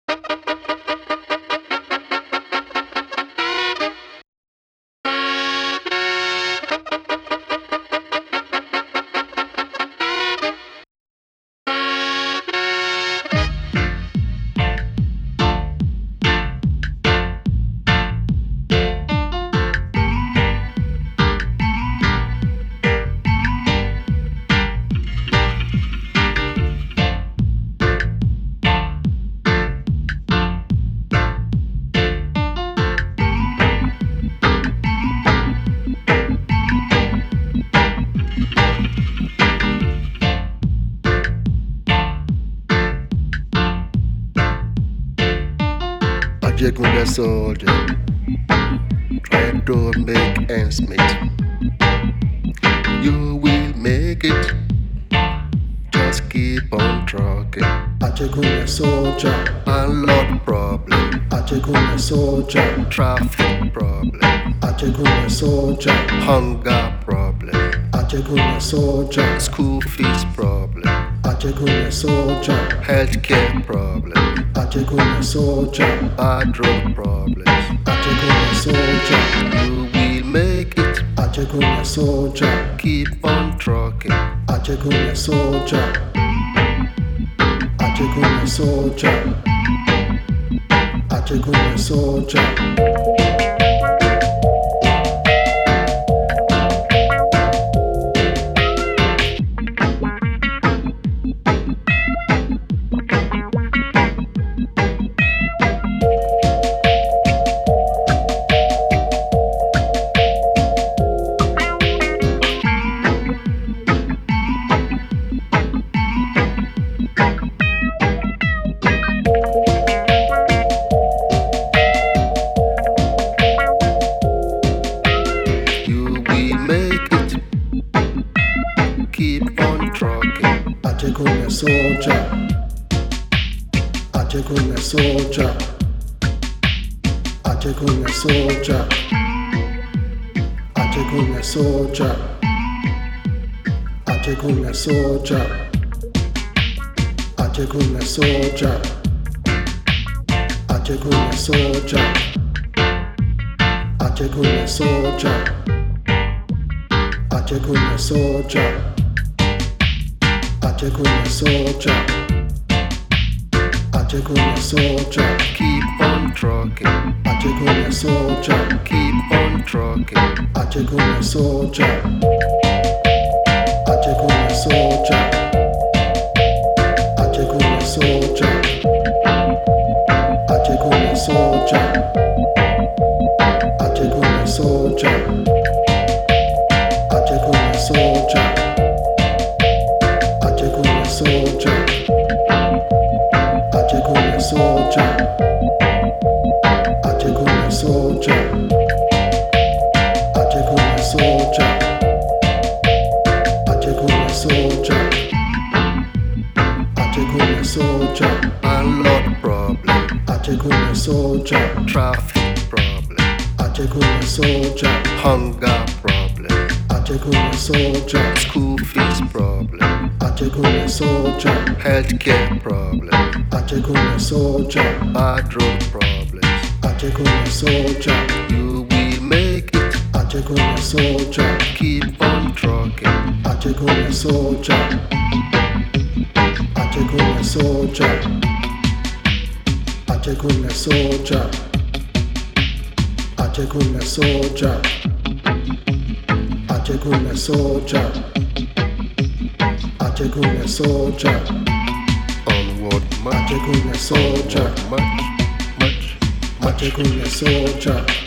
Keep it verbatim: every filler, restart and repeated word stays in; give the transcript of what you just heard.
Jack with a soldier, try to make ends meet. You will make it, just keep on trucking. I take on a soldier, a lot problem. I take on a soldier, traffic problem. I take on a soldier, hunger problem. I take on a soldier, school fees problem. I take on a soldier, healthcare problem. I take on a soldier, bad road problems. I take on a soldier, you will make it. I take on a soldier, keep on trucking. I take on a soldier, I take on a soldier, I take on a soldier. Keep on trucking. I take on a soldier, I take on a soldier, I take on a soldier, I take on a soldier, I take on a soldier, I take on a soldier, I take on a soldier, I take on a soldier, I take on a soldier. I take on a soldier, I take on a soldier, keep on trucking. I take on a soldier, keep on trucking. I take on a soldier, I take on a soldier, I take on a soldier, I take on a soldier, I take on a soldier, I take on a soldier. Soldier, I take on a soldier, I take on a soldier, I take on a soldier, I take on a soldier, I take on a soldier, a lot problem. I take on a soldier, traffic problem. I take on a soldier, hunger problem. I take on a soldier, school fees problem. I take on a soldier, healthcare problem. I take on a soldier, bad road problems. I take on a soldier, you will make it. I take on a soldier, keep on trucking. I take on a soldier, I take on a soldier, I take on a soldier, I take on a soldier, I take on a soldier. I take on a soldier, onward march. I take on a soldier, March, march, I take on a soldier.